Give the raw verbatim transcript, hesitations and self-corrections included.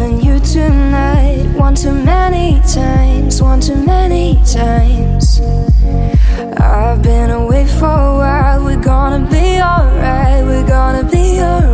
calling you tonight. One too many times, one too many times. I've been away for a while. We're gonna be alright, we're gonna be alright.